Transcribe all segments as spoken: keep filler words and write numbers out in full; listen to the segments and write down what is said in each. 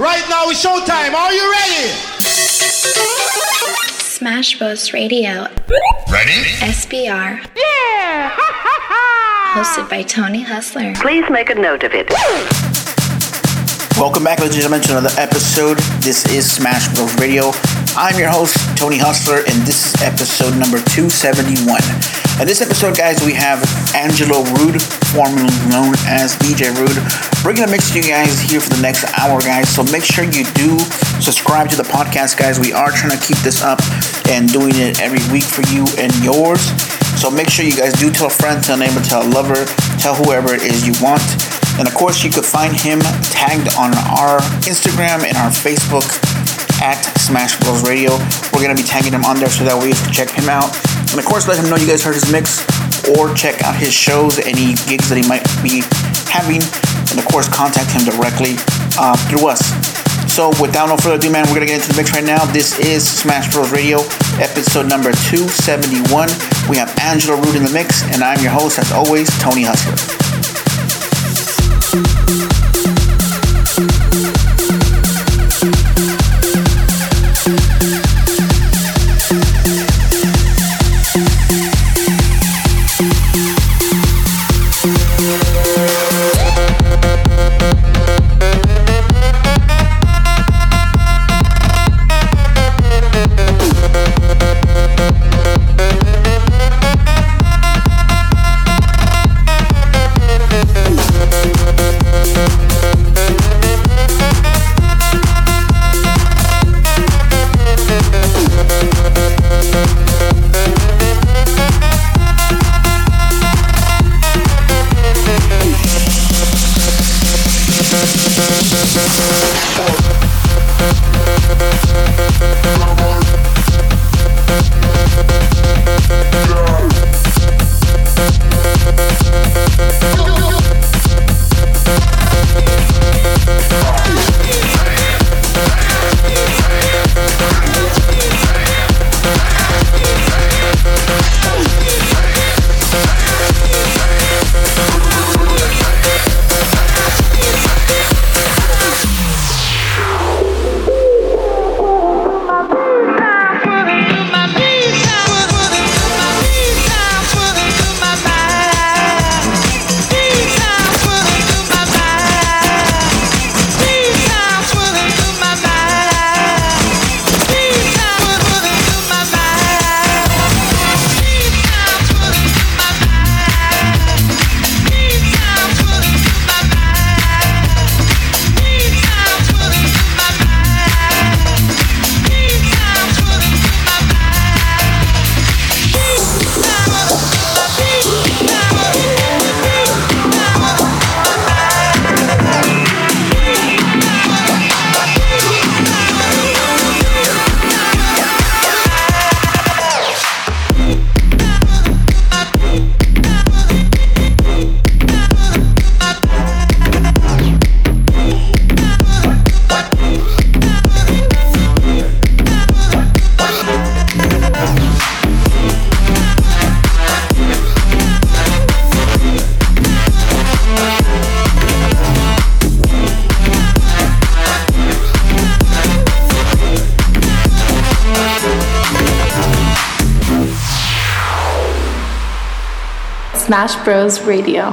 Right now it's showtime. Are you ready? Smash Bros Radio. Ready? S B R. Yeah! Hosted by Tony Hustler. Please make a note of it. Welcome back, ladies and gentlemen, to another episode. This is Smash Bros Radio. I'm your host, Tony Hustler, and this is episode number two seventy-one. In this episode, guys, we have Angelo Rude, formerly known as D J Rude, bringing a mix to you guys here for the next hour, guys. So make sure you do subscribe to the podcast, guys. We are trying to keep this up and doing it every week for you and yours. So make sure you guys do tell a friend, tell a neighbor, tell a lover, tell whoever it is you want. And of course, you could find him tagged on our Instagram and our Facebook at Smash Bros Radio. We're going to be tagging him on there so that way you can check him out. And of course, let him know you guys heard his mix or check out his shows, any gigs that he might be having. And of course, contact him directly uh, through us. So without no further ado, man, we're going to get into the mix right now. This is Smash Bros Radio, episode number two seventy-one. We have Angelo Rude in the mix, and I'm your host, as always, Tony Hustler. Smash Bros Radio.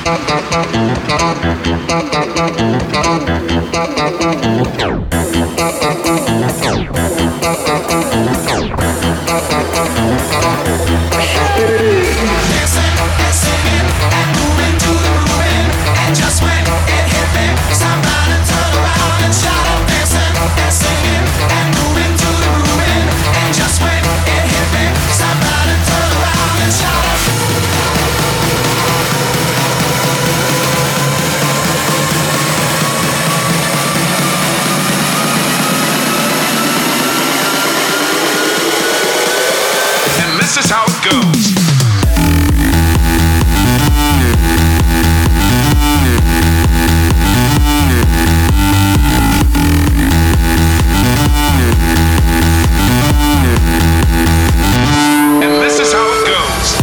This is how it goes. And this is how it goes.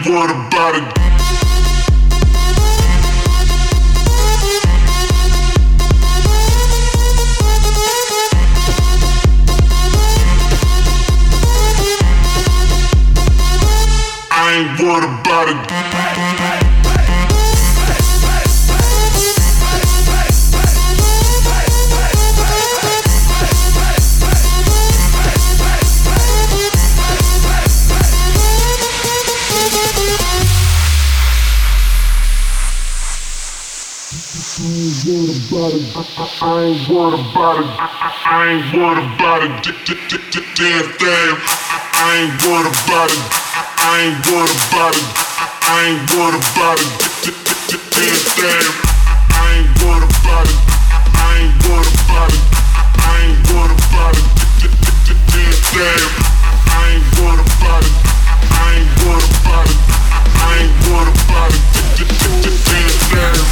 ain't worried about it. I ain't worried about it. I ain't worried about it. I ain't worried about it. Damn thing. I ain't worried about it. I ain't worried about it. I ain't worried about it. Damn thing. I ain't worried about it. I ain't worried about it. I ain't worried about it. Damn thing. I ain't worried about it. I ain't worried about it. I ain't worried about it. Damn thing.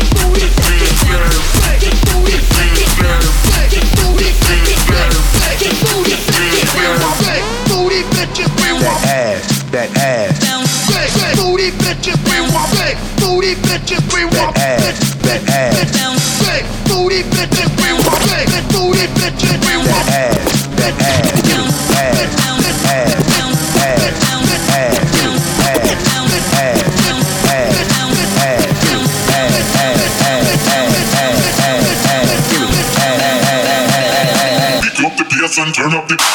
That ass, booty bitches, we want big booty bitches, we want big that ass, big booty bitches, we want big booty bitches, we want ass, that ass, ass, Pick up the bass and turn up the.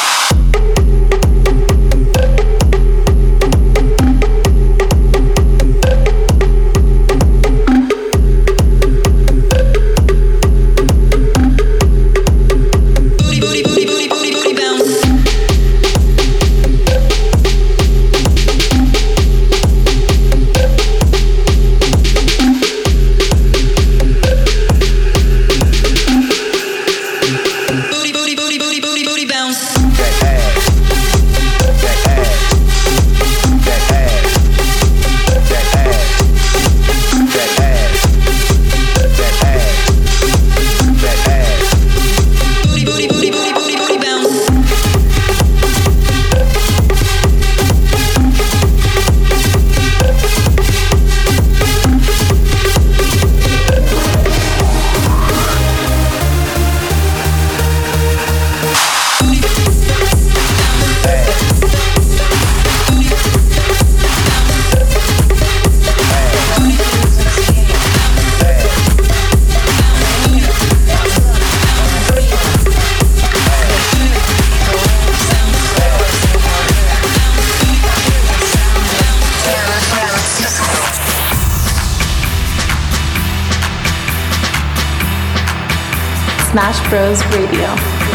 Smash Bros Radio.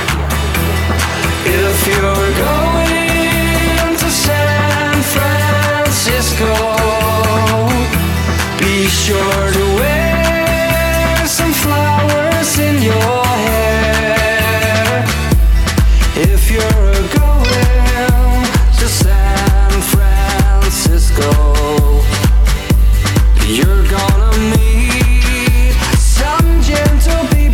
If you're going to San Francisco, be sure to wear some flowers in your hair. If you're going to San Francisco, you're gonna meet some gentle people.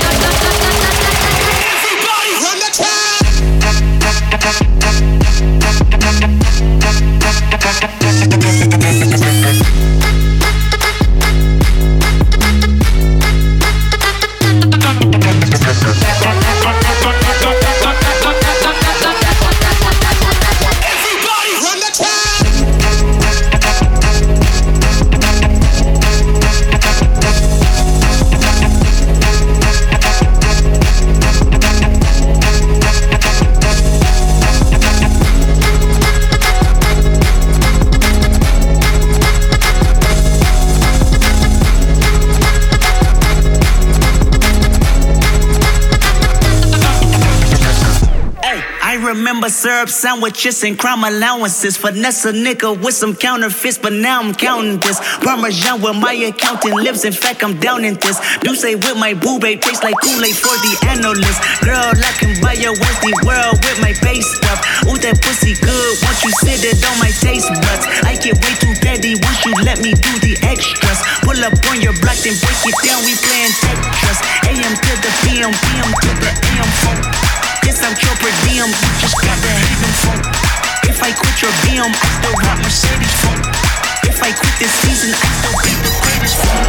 Remember syrup sandwiches and crime allowances. Finesse a nigga with some counterfeits, but now I'm counting this. Parmesan with my accountant lips. In fact, I'm down in this. Do say with my boo babe tastes like Kool-Aid for the analyst. Girl, I can buy your Westie world with my base stuff. Ooh, that pussy good once you sit it on my taste buds. I get way too petty once you let me do the extras. Pull up on your block and break it down. We playing Tetris. A M to the P M, P M to the A M phone. Yes, I'm your per diem, you just got the haven phone. If I quit your B M, I still rock Mercedes phone. If I quit this season, I still be the greatest phone.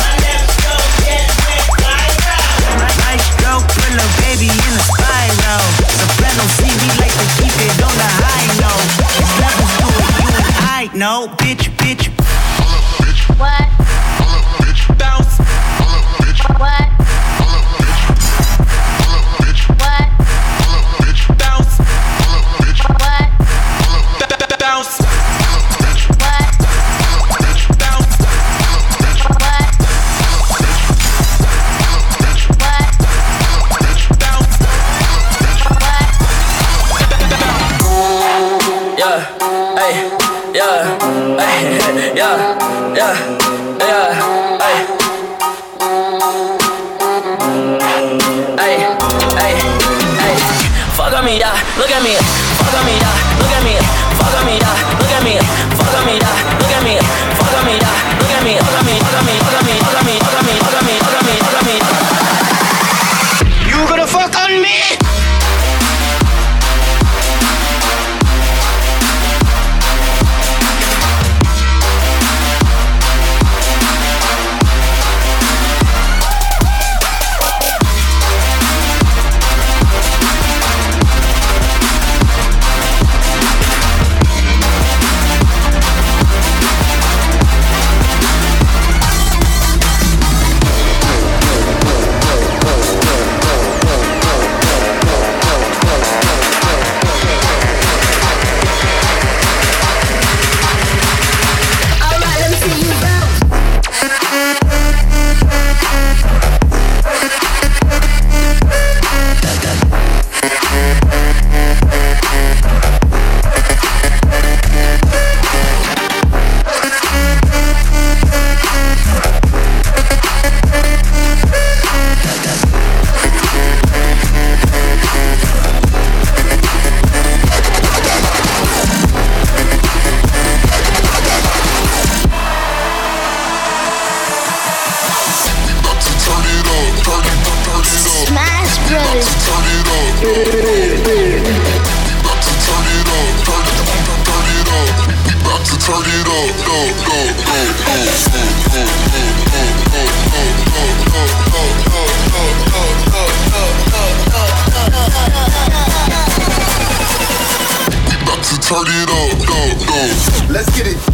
Nice stroke, pull a baby in a spiral. Soprano C, we like to keep it on the high note. It's levels to it, you and I know. Bitch, bitch. What? Bounce. What? Look at me, fuck on me, da. Look at me, fuck on me, da. Look at me, fuck on me, da. Look at me, fuck on me, da. Look at me, fuck on me, fuck on me, fuck on me, fuck on me, fuck on me, fuck on me, fuck on me, fuck on me. You gonna fuck on me? Turn it up, go, go. Let's get it.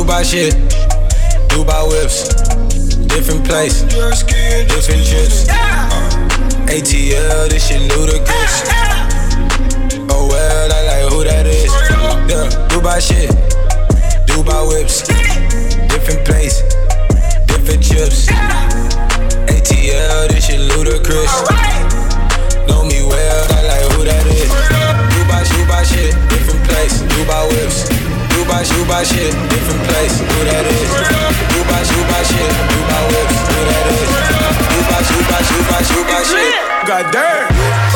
Dubai shit, Dubai whips, different place, different trips. A T L, this shit ludicrous. Oh well, I like who that is. Yeah, Dubai shit, Dubai whips, different place, different chips. A T L, this shit ludicrous. Know me well, I like who that is. Dubai, Dubai shit, different place. Dubai whips, Dubai, Dubai shit, different place. Who that is? Dubai, Dubai shit, Dubai whips. Who that is? Dubai, Dubai, Dubai, Dubai shit. God damn.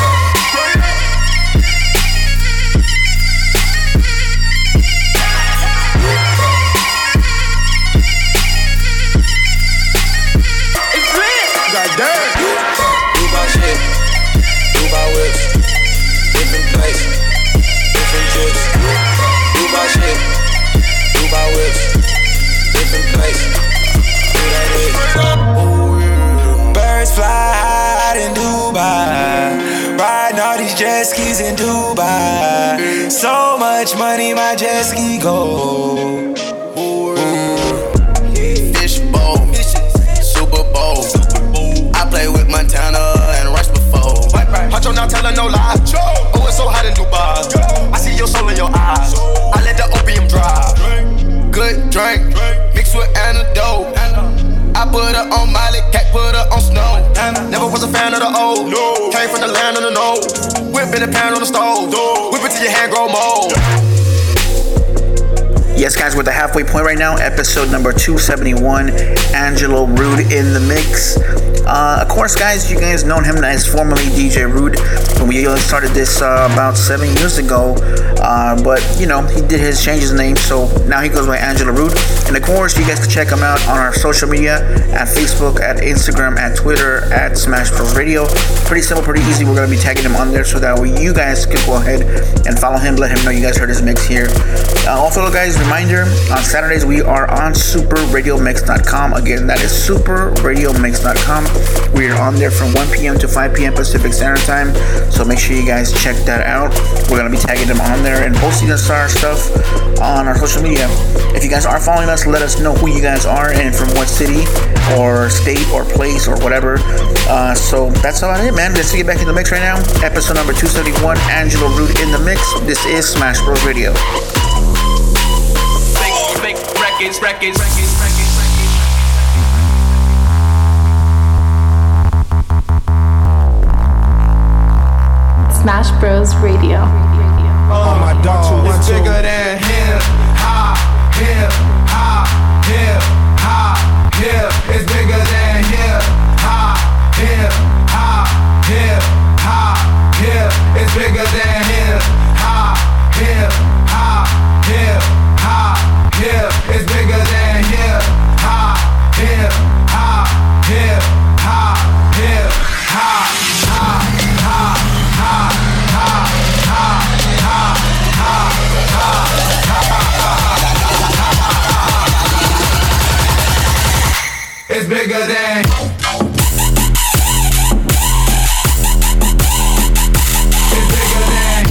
Jet skis in Dubai. So much money, my jet ski go. Fishbowl, Super Bowl. I play with Montana and Rush before. Huncho, not telling no lie. Oh, it's so hot in Dubai. I see your soul in your eyes. I let the opium dry. Good drink, mixed with antidote. I put her on Miley, cat put her on snow. Never was a fan of the old. No. Came from the land of the no. Whip in the pan on the stove. No. Whip it till your hand grow mold. Yes, guys, we're at the halfway point right now. Episode number two seventy-one. Angelo Rude in the mix. Uh, of course, guys, you guys know him as formerly D J Rude. When we started this uh, about seven years ago. Uh, but, you know, he did his change his name, so now he goes by Angelo Rude. And of course, you guys can check him out on our social media at Facebook, at Instagram, at Twitter, at Smash Bros Radio. Pretty simple, pretty easy. We're going to be tagging him on there so that way you guys can go ahead and follow him, let him know you guys heard his mix here. Uh, also, guys, reminder, on Saturdays we are on super radio mix dot com. Again, that is super radio mix dot com. We are on there from one p.m. to five p.m. Pacific Standard Time, so make sure you guys check that out. We're going to be tagging him on there and posting us our stuff on our social media. If you guys are following us, let us know who you guys are and from what city or state or place or whatever. Uh, so that's about it, man. Let's get back in the mix right now. Episode number two seventy-one, Angelo Rude in the mix. This is Smash Bros Radio. Fake, fake records, records, records, records. Smash Bros Radio. Oh my dog, it's bigger than hip hop, hip hop, hip hop, hip. It's bigger than hip hop, hip hop, hip hop, hip. It's bigger than hip hop, hip hop, hip hop, hip. It's bigger than hip hop, hip hop, hip hop, hip hop, hop, hop, hop, hop, hop, hop, hop, hop. It's bigger than. It's bigger than.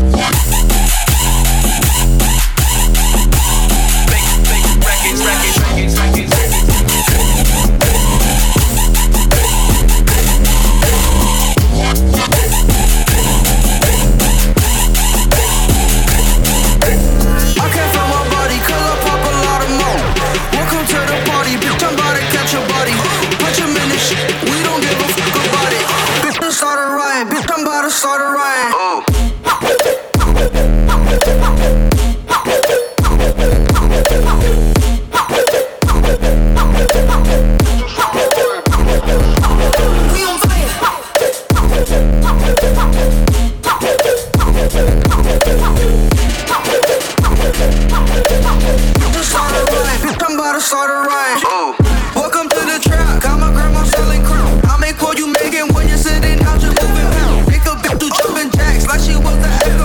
Fake, fake records, records, records, records, records. I can't feel my body, cause I pop a lot of more. Welcome to the party, bitch, I'm about to catch your body. Punch him in the shit, we don't give a fuck about it. Bitch, I'm start a riot, bitch, I'm about to start a riot. We on fire. I'm about to start a riot. Welcome to the trap. Got my grandma selling crown. I make call you Megan when you're sitting out, you're moving pound. Make a bitch do jumping jacks like she was the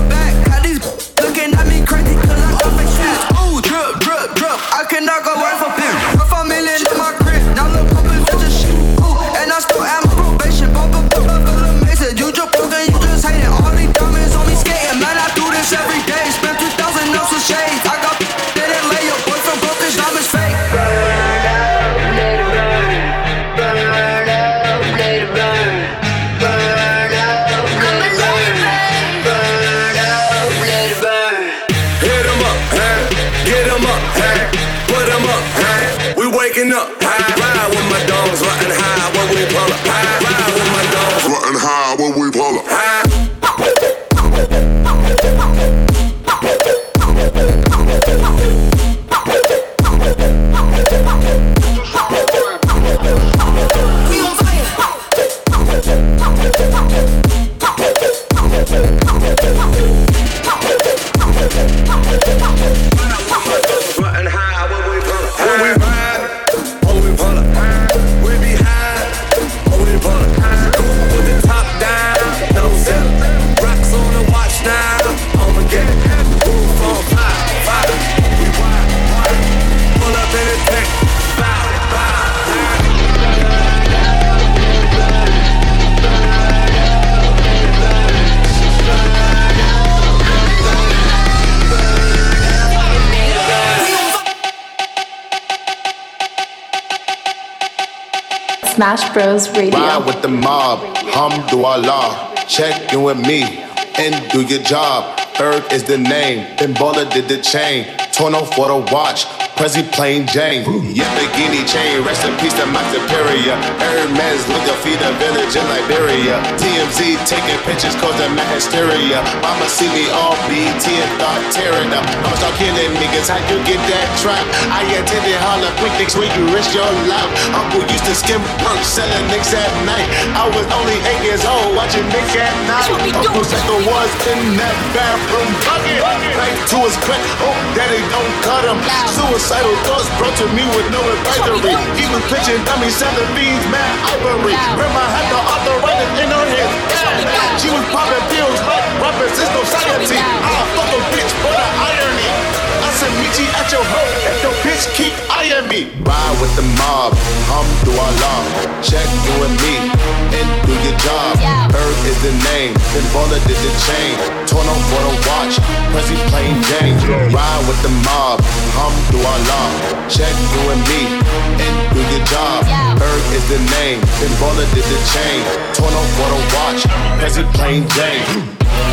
Smash Bros Radio. Ride with the mob, Hamdulillah. Check in with me and do your job. Berg is the name, then Baller did the chain. Torno for the watch, Prezi plain Jane. Yamborghini chain, rest in peace to my superior. Hermes looking feed a village in Liberia. T M Z taking pictures causing my hysteria. Mama see me all B T and thought tearing up. I'ma start killing niggas, how you get that trap? I attended Harlem picnics where you risk your life. Uncle used to skim work, selling nicks at night. I was only eight years old watching Nick at night. Uncle Psycho was in that bathroom bucket. Knife to his quick, oh daddy don't cut him. Suicidal thoughts brought to me with no advisory. He was pitching dummies, selling beans, mad ivory. Grandma had the arthritis in her head. Yeah. She was popping pills like rappers in society. I'll fuck a bitch for the irony. I said meet you at your home if your bitch keep eyeing me. Ride with the mob, Hamdulillah. Check you and me and do your job. Earth is the name, then Baller did the chain. Torno for the watch, Prezi plain Jane. Ride with the mob, Hamdulillah. Check you and me and do your job. Earth is the name, then Baller did the chain. Torno for the watch, Prezi plain Jane.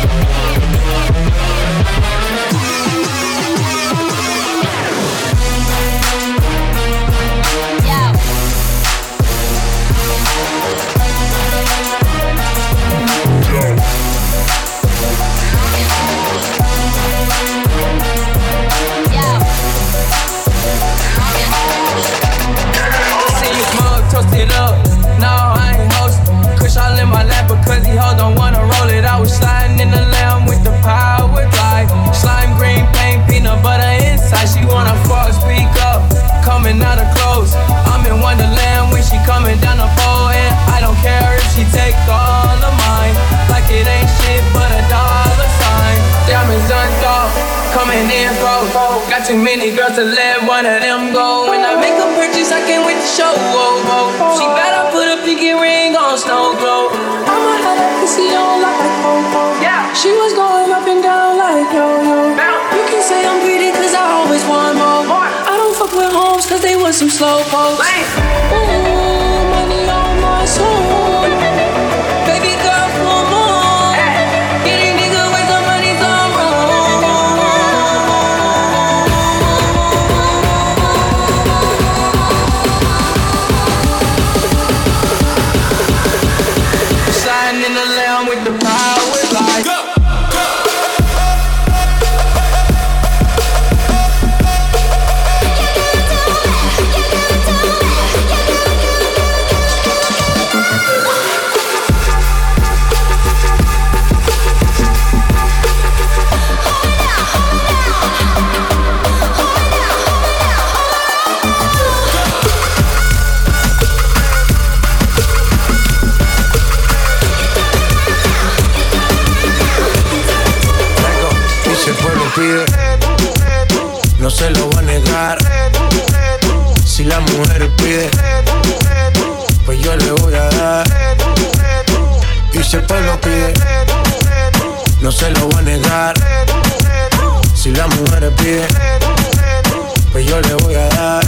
Toasted up, no, I ain't host. Kush all in my lap because he hold don't wanna roll it. I was sliding in the lamb with the power glide. Slime green paint, peanut butter inside. She wanna fuck, speak up, coming out of clothes. I'm in Wonderland when she coming down the pole. And I don't care if she take all of mine. Like it ain't shit but a dollar sign. Diamonds unthought, coming in close. Got too many girls to let one of them go. When I make a purchase, I can't wait to show. Whoa, whoa. She better put a pinky ring on Snow Globe. I'ma have that pussy on like a coco. Yeah. She was going up and down like yo-yo. You can say I'm greedy cause I always want more. I don't fuck with homes cause they was some slow pokes. Ooh, money on my soul. Baby girl, come on. Get a nigga with the money gone wrong. Sliding in the lamb with the power glide. Go! No se lo va a negar. Si la mujer pide, pues yo le voy a dar. Y si el pueblo pide, no se lo va a negar. Si la mujer pide, pues yo le voy a dar.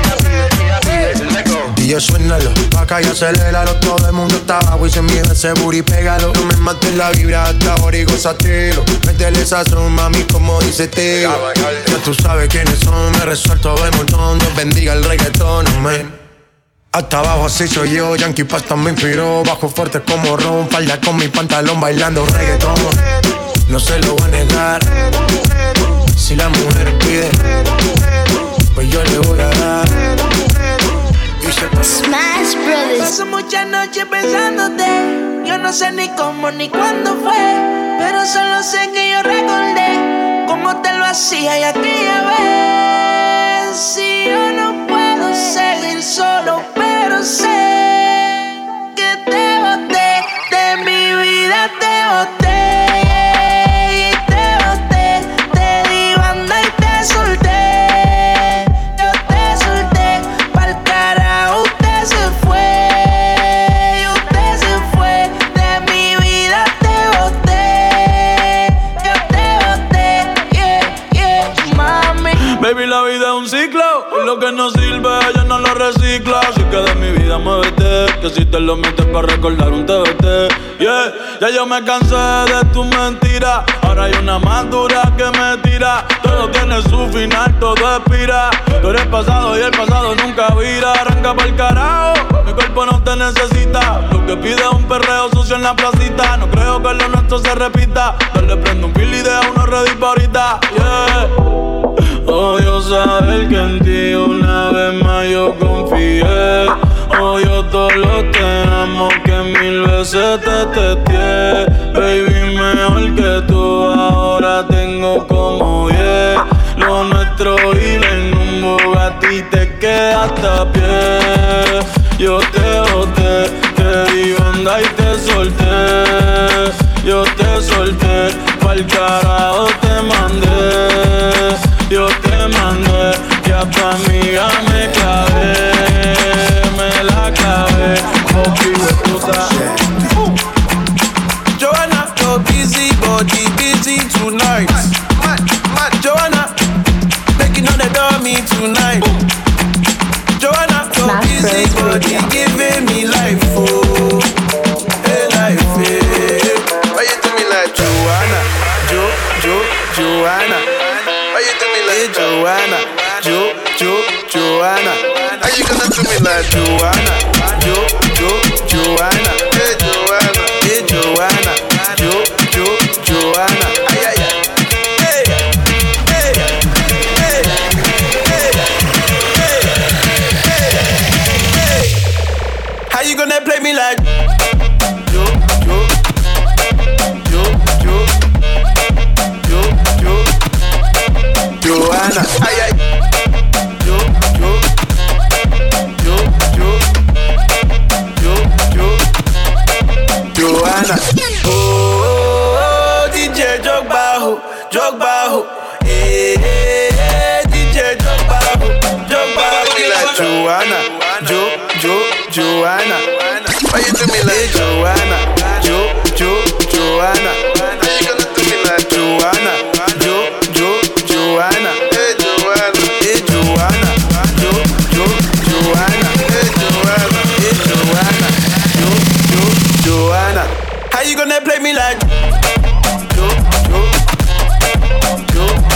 Y yo suénalo, pa' acá y aceléralo. Todo el mundo está abajo y se mide ese booty, pégalo. No me mates la vibra hasta ahora y gózatelo. Métele sazón, mami, como dice Teo. Ya tú sabes quiénes son, me resuelto de montón. Dios bendiga el reggaetón, amén. Hasta abajo así soy yo, Yankee Pasta me inspiró. Bajo fuerte como Ron, falda con mi pantalón bailando reggaetón. No se lo voy a negar. Si la mujer pide, pues yo le voy a dar. Smash Brothers. Paso muchas noches pensándote. Yo no sé ni cómo ni cuándo fue, pero solo sé que yo recordé cómo te lo hacía y aquella vez. Si yo no puedo seguir solo, pero sé que te boté, de mi vida te boté. Baby, la vida es un ciclo y lo que no sirve, ella no lo recicla. Así que de mi vida muévete, que si te lo metes para recordar un T V T. Yeah, ya yo me cansé de tus mentiras. Ahora hay una más dura que me tira. Todo tiene su final, todo expira. Tú eres pasado y el pasado nunca vira. Arranca pa'l carajo, mi cuerpo no te necesita. Lo que pide es un perreo sucio en la placita. No creo que lo nuestro se repita. Dale, prendo un pili y deja uno ready pa' ahorita. Yeah. Odio saber que en ti una vez más yo confié. Odio todos los te amo que mil veces te testé. Baby, mejor que tú ahora tengo como diez. Lo nuestro vive en un Bugatti, te quedaste a pie. Yo te boté, te di onda y te solté. Yo te solté, pa'l carajo te mandé. Yo te mandé, y a tu amiga me clavé. Me la clavé, oh, puta. Joanna, you're busy, body busy tonight. Joanna, making all the dummy tonight. Joanna, you're busy, body giving me life, oh, hey life, hey. Why you do me like Joanna, Jo, Jo, Joanna? Why you do me like Joanna, Jo, Jo, Joanna? How you gonna do me like Joanna, Jo, Jo, Joanna? Hey Joanna, hey Joanna, Jo, Jo, Joanna. Ay ay ay. Hey, hey, hey, hey, hey, hey, hey. How you gonna play me like Jo, Jo, Jo, Jo, Jo, Jo, Joanna? Ay ay. Jo, Jo, Jo, Jo, Jo, Jo, Joanna. Oh, oh, D J jog bajo, jog bajo. Eh, eh, eh, D J jog bajo, jog bajo. Like Joanna, Jo, Jo, Joanna. Why you do me like Joanna, Jo, Jo, Joanna? How you gonna do me like Joanna, Jo, Jo, Joanna? Hey Joanna, hey Joanna, Jo, Jo, Joanna. Hey Joanna, hey Joanna, Jo, Jo, Joanna. How you gonna play me like Jo, Jo, Jo?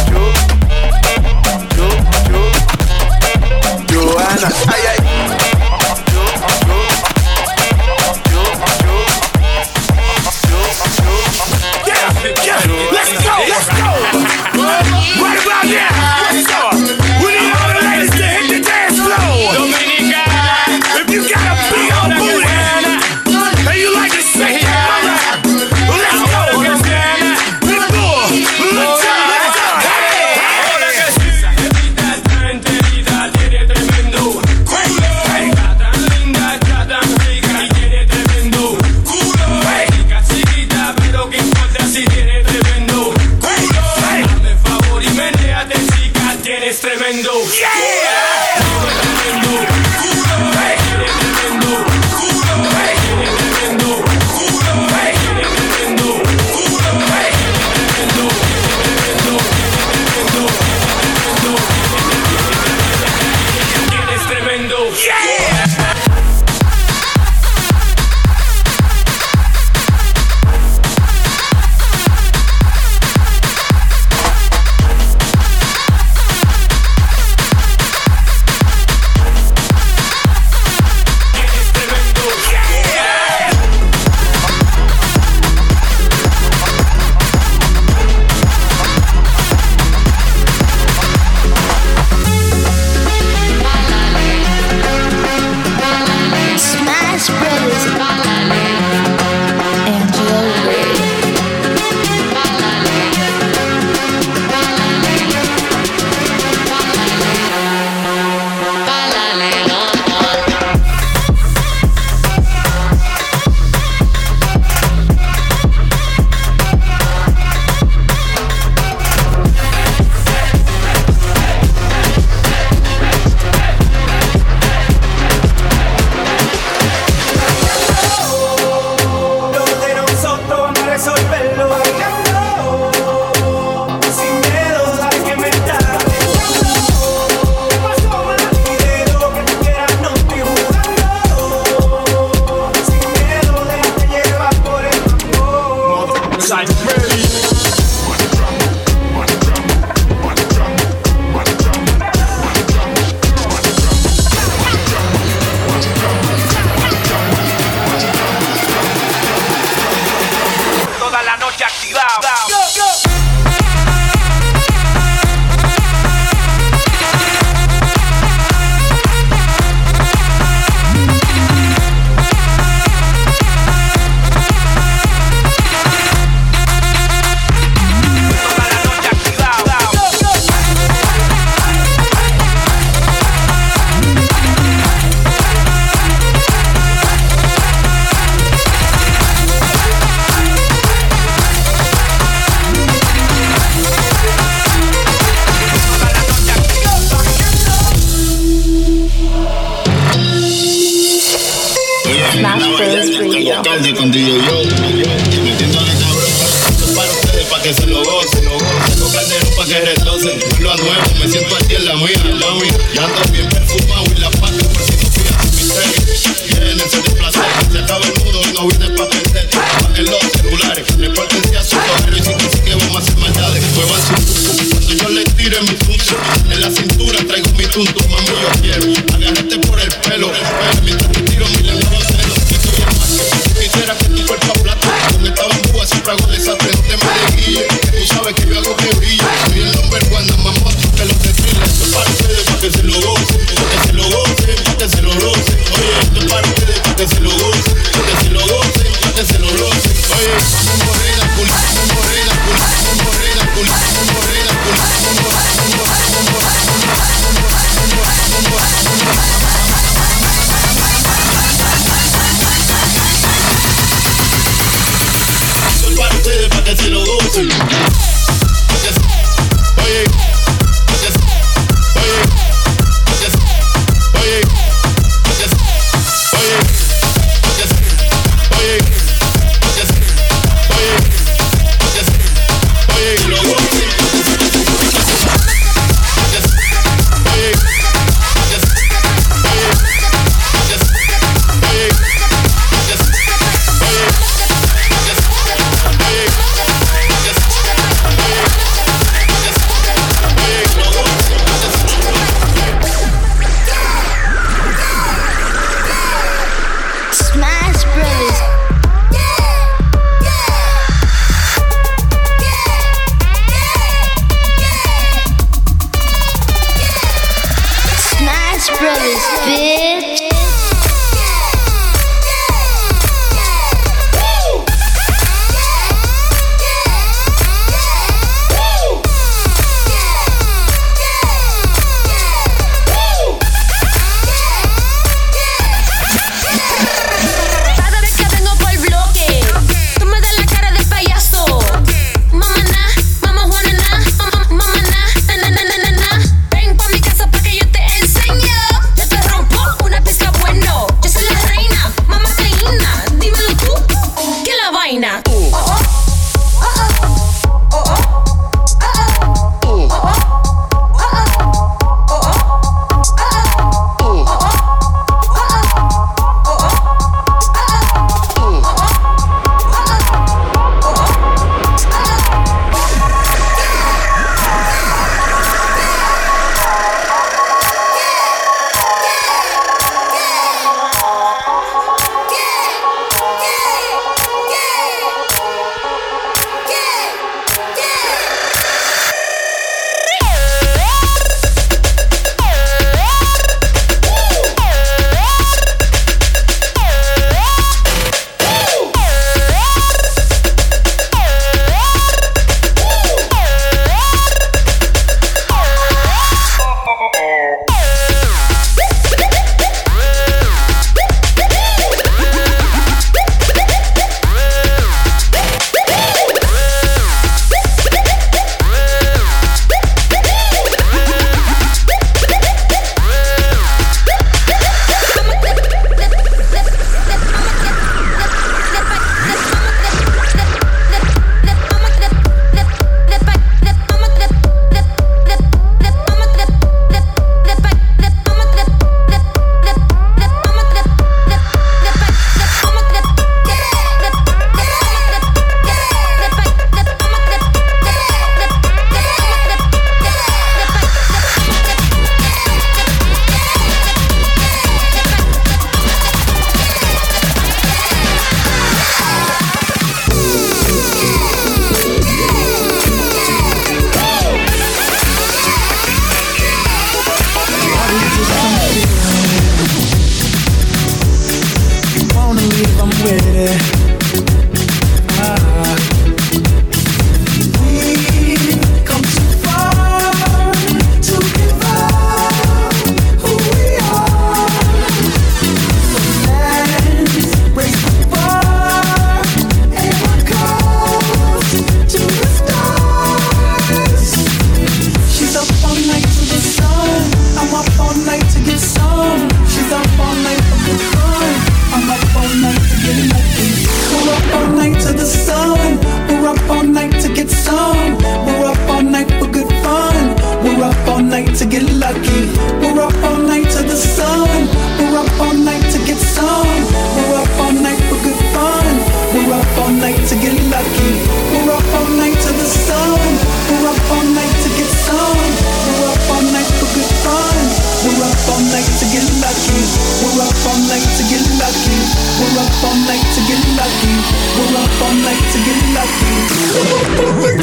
outside ready. Toda la noche activado. Go, go. Alcalde con D J Yo, metiéndole cabrón, esto es para ustedes, pa' que se lo gocen. Tengo calderón pa' que retocen, lo a nuevo, me siento aquí en la mía, la mía. Ya ando bien perfumado y la pasta por si no fías en misterio. Llénense de placer, se acaba el mundo y no vine pa' perder. Paguen los celulares, repórtense a su correo y si que sí que vamos a hacer maldades. Muevan su cucu, cuando yo les tire mi punto, en la cintura traigo mi tunto, mami yo quiero. Agárrate por el pelo, mientras te tiro mi lengua los celos. Quisiera que tu cuerpo aplate. Donde estaba en Cuba siempre hago desastre. No te me desguille, que tú sabes que yo hago que brille. Soy el number one, nada más moto que los desfiles. Esto es para ustedes, pa' que se lo gocen. Pa' que se lo gocen, pa' que se lo rocen. Oye, esto es para ustedes, pa' que se lo gocen. Pa' que se lo gocen, pa' que se lo rocen. Oye, vamos morena, cul, vamos morena, cul, vamos morena, cul, vamos morena, cul, vamos morena, para ustedes, pa' que se lo gocen. Oye, oye, oye,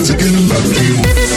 to get lucky.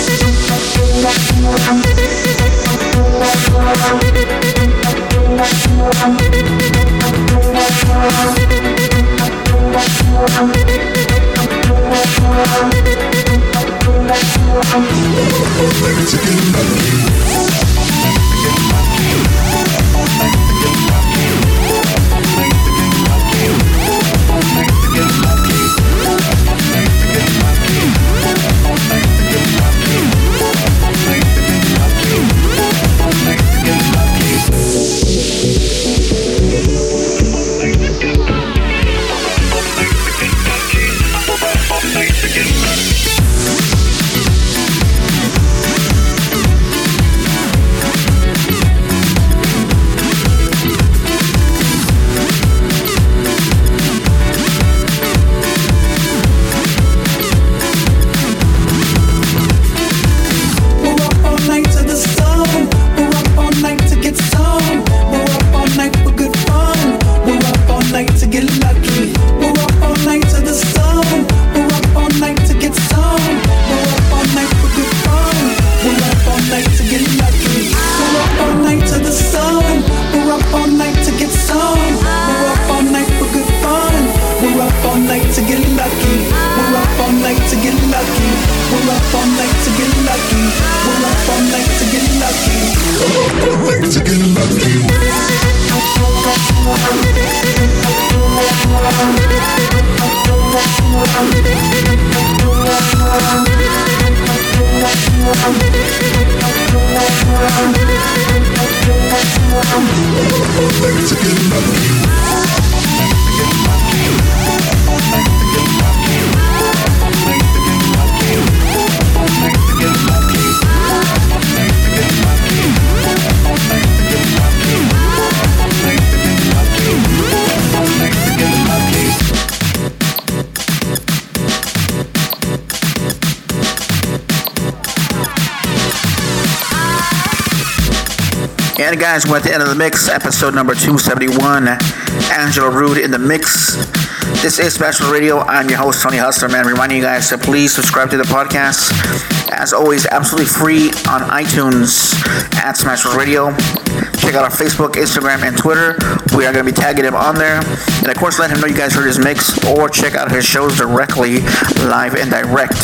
And guys, we're at the end of the mix, episode number two seventy-one. Angela Rude in the mix. This is Special Radio. I'm your host, Tony Hustler, man. Reminding you guys to please subscribe to the podcast. As always, absolutely free on iTunes at Smash Radio. Check out our Facebook, Instagram, and Twitter. We are going to be tagging him on there. And of course, let him know you guys heard his mix or check out his shows directly, live and direct.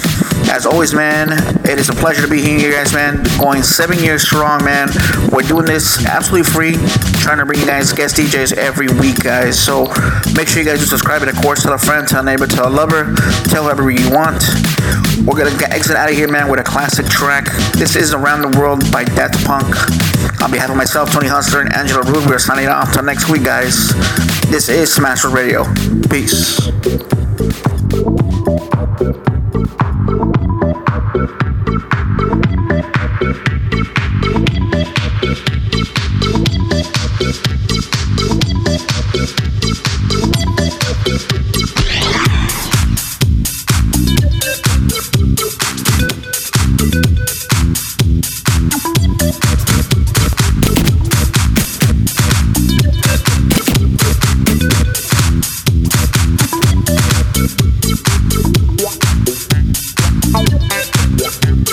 As always, man, it is a pleasure to be here, guys, man. Going seven years strong, man. We're doing this absolutely free. Trying to bring you guys guest D Js every week, guys. So make sure you guys do subscribe. And of course, tell a friend, tell a neighbor, tell a lover, tell whoever you want. We're going to exit out of here, man, with a classic track. This is Around the World by Daft Punk. On behalf of myself, Tony Hustler, and Angela Rude, we're signing off until next week, guys. This is Smash Radio. Peace. Yeah.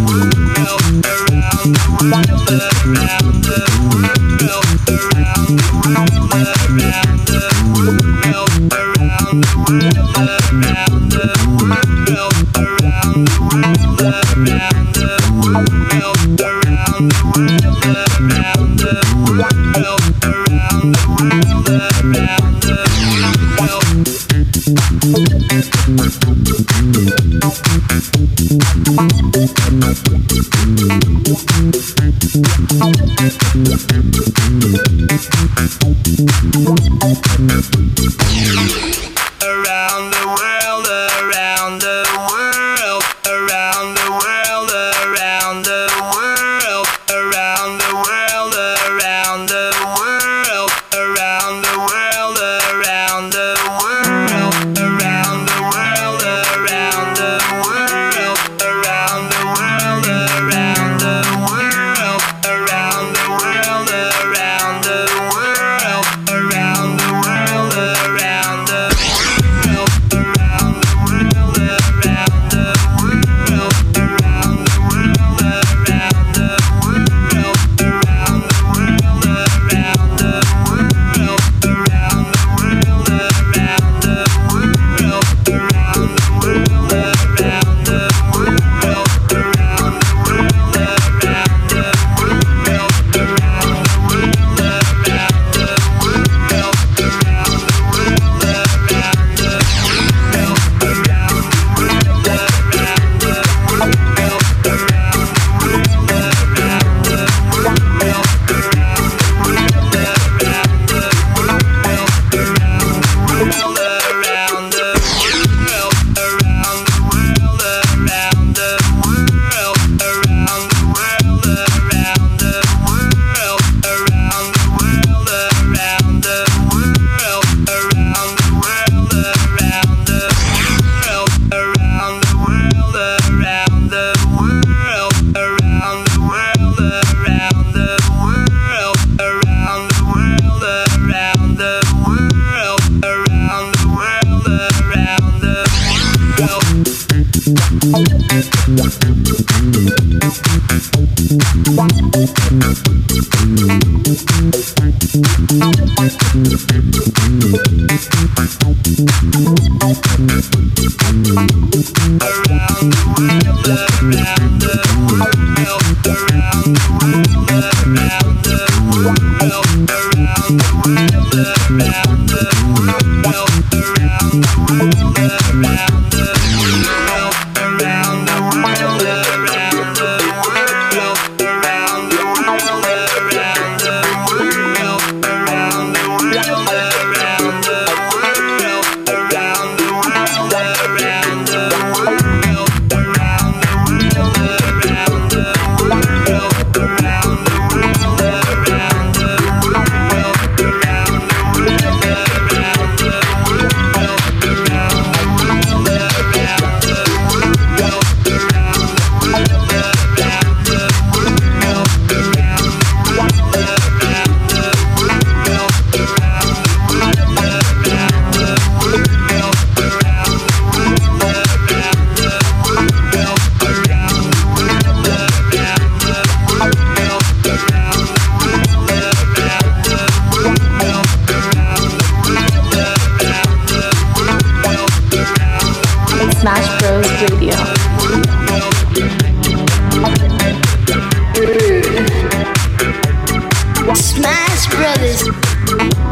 Smash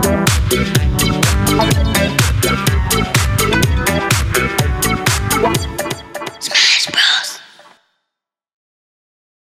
Brothers.